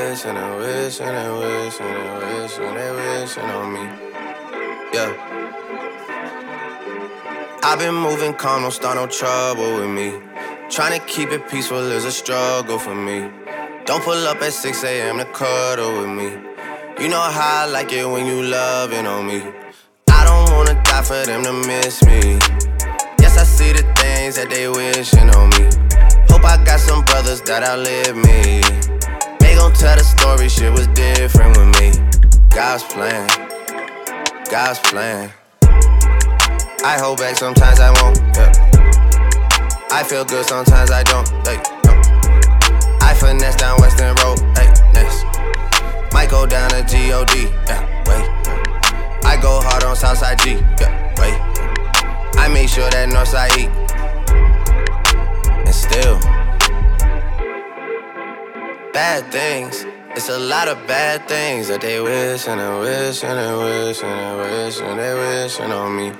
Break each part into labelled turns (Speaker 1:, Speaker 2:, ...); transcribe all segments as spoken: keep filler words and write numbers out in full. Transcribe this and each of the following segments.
Speaker 1: wishing and wishing and wishing and wishing, they wishing on me. Yeah. I've been moving calm, don't start no trouble with me. Tryna keep it peaceful is a struggle for me. Don't pull up at six a.m. to cuddle with me. You know how I like it when you loving on me. I don't wanna die for them to miss me. Yes, I see the things that they wishing on me. Hope I got some brothers that outlive me. They gon' tell the story, shit was different with me. God's plan, God's plan. I hold back, sometimes I won't, yeah. I feel good, sometimes I don't, like, no. I finesse down Western Road, hey, next. Might go down to G O D, yeah, wait. I go hard on Southside G, yeah, wait. I make sure that Northside eat. And still, bad things. It's a lot of bad things that they wishing and wishing and wishing and wishing, they wishing on me.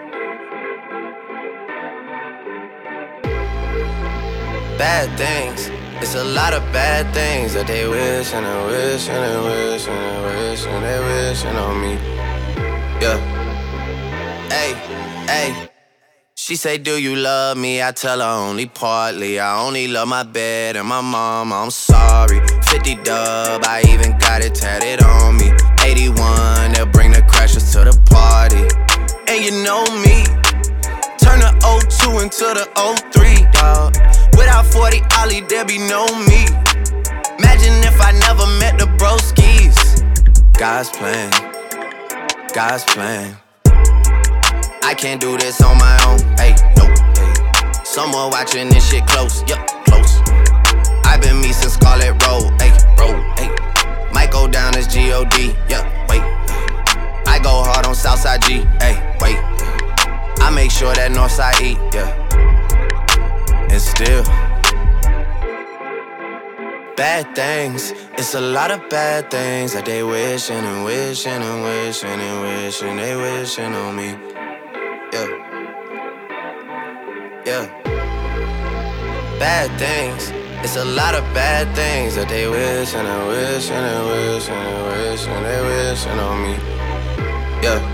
Speaker 1: Bad things. It's a lot of bad things that they wishing and wishing and wishing and wishing, they wishing on me. Yeah. Hey, hey. She say, do you love me? I tell her only partly. I only love my bed and my mom, I'm sorry. fifty dub, I even got it tatted on me. eighty-one, they'll bring the crashers to the party. And you know me, turn the oh two into the oh three, dawg. Without forty Ollie, there be no me. Imagine if I never met the broskies. God's plan, God's plan. I can't do this on my own, hey, no, hey. Someone watching this shit close, yup, close. I've been me since Scarlet Road, hey, road, hey. Might go down as G O D, yeah, wait. I go hard on Southside G, hey, wait. I make sure that Northside eat, yeah. And still, bad things. It's a lot of bad things that they wishing and wishing and wishing and wishing, they wishing on me. Yeah, yeah. Bad things. It's a lot of bad things that they wishing and wishing and wishing and wishing, they wishing on me. Yeah.